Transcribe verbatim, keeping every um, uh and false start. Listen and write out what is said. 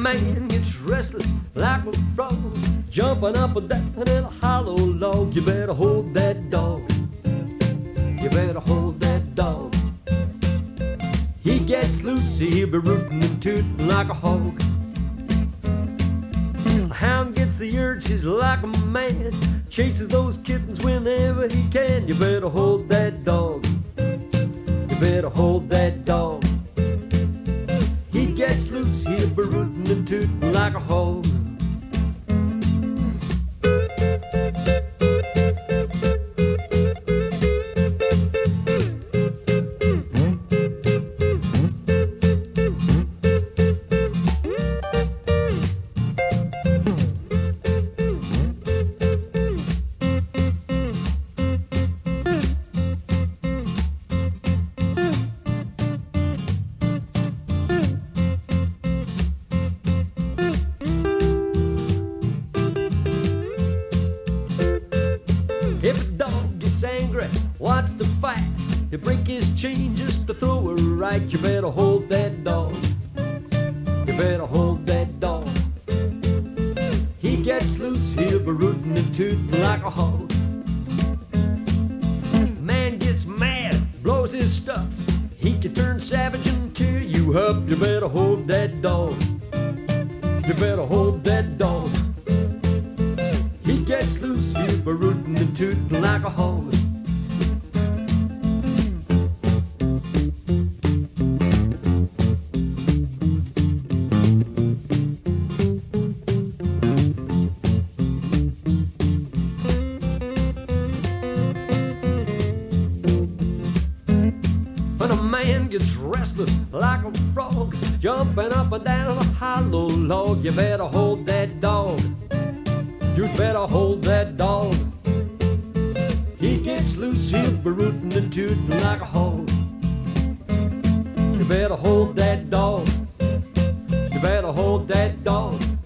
man gets restless like a frog, jumping up and down in a hollow log. You better hold that dog. You better hold that dog. He gets loose, he'll be rooting and tooting like a hog. A hound gets the urge, he's like a man, chases those kittens whenever he can. You better hold that dog. You better hold that dog. He gets loose, he'll be rooting and tooting like a hog. If a dog gets angry, wants to fight, he'll break his chain just to throw her right. You better hold that dog. You better hold that dog. He gets loose, he'll be rooting and tooting like a hog. Man gets mad, blows his stuff, he can turn savage and tear you up. You better hold that dog. You better hold that dog. He gets loose, he'll be rooting and tooting like a hog. When a man gets restless like a frog, jumping up and down a hollow log, you better hold that dog. You better hold that dog. He gets loose, he'll be rooting and tooting like a hog. You better hold that dog. You better hold that dog.